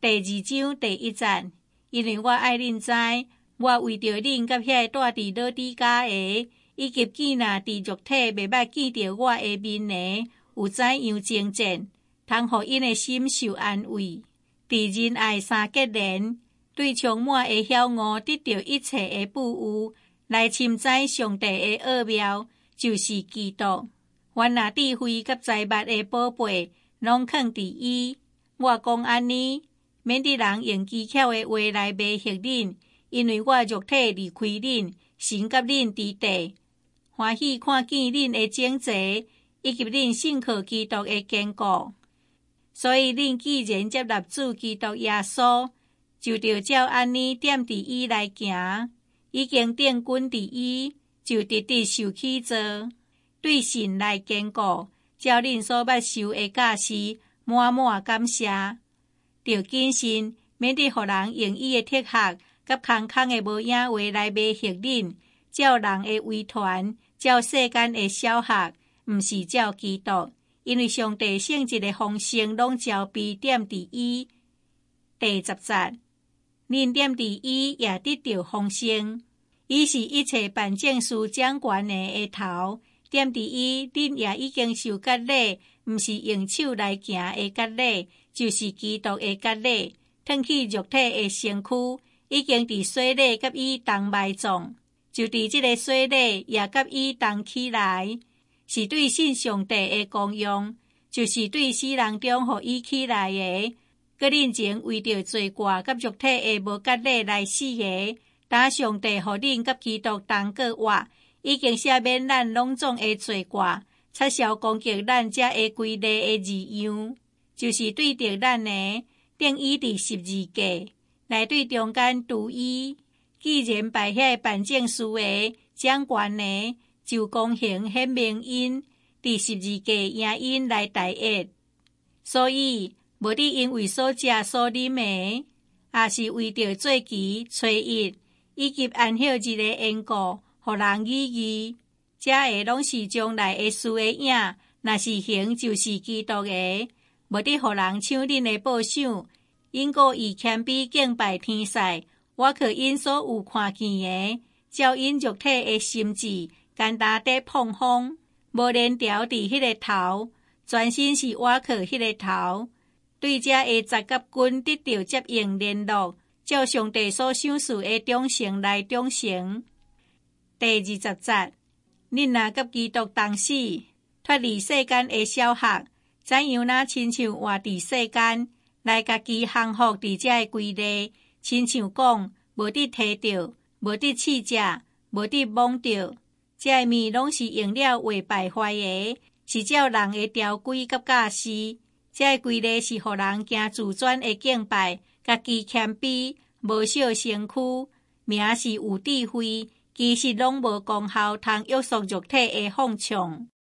第2章第1節，因為我愛恁知，我為着恁甲遐住佇老底嘉的，以及見若佇肉體袂捌見着我的面的，有怎樣爭戰，通互因的心受安慰。佇仁愛相結連，對充滿的曉悟得到一切的富有，來深知上帝的奧妙，就是基督。原來智慧甲財物的寶貝，攏藏佇伊。我講安尼，免得人用技巧的話來迷惑恁，因為我肉體離開恁，神甲恁佇地，歡喜看見恁的整齊，以及恁信靠基督的堅固。所以恁既然接納主基督耶穌，就着照安尼踮佇伊來行，已經定根佇伊，就直直受起造，對神來堅固，照恁所捌受的教示，滿滿感謝。着謹慎，免得互人用伊的哲學甲空空的無影話來迷惑恁，照人的遺傳，照世間的小學，毋是照基督。因為上帝聖潔的豐盛攏招備踮佇伊。第10節，恁踮佇伊也得到豐盛。伊是一切辦證事掌權的頭，踮佇伊，恁也已經受割禮，毋是用手來行的割禮，就是基督的割禮，褪去肉體的身軀，已經佇洗禮甲伊同埋葬，就佇這個洗禮也甲伊同起來。是對信上帝的功用，就是對死人中互伊起來的，閣恁前為着罪過甲肉體的無割禮來死的，當上帝互恁甲基督同過活，已經赦免咱攏總的罪過，撤銷攻擊咱遮的規例的字樣，就是對着咱的釘伊佇十字架，來對中間堵伊。既然拜遐辦證事的掌權的，就公平顯明因，佇十字架贏因來代役。所以，無你因為所食所啉的，也是為着做期、初一，以及安息日的緣故，互人疑義。這個攏是將來的事的影，若是行就是基督的，無得互人搶恁的報賞。因故以謙卑敬拜天使，我可因所有看見的，照因肉體的心志。簡單地碰風，無連條佇迄個頭，全身是瓦靠迄個頭，對這個十甲軍得到接應聯絡，照上帝所想事的忠誠來忠誠。第20節，恁若甲基督同死，脫離世間的小學，怎樣若親像活佇世間，來家己降服佇這個規例，親像講無得摕到，無得試食，無得摸到。這物攏是用了為敗壞的，是照人的條規甲教示。這規例是互人行自轉的敬拜，家己謙卑，無小身軀，名是有智慧，其實攏無功效，通約束肉體的放縱。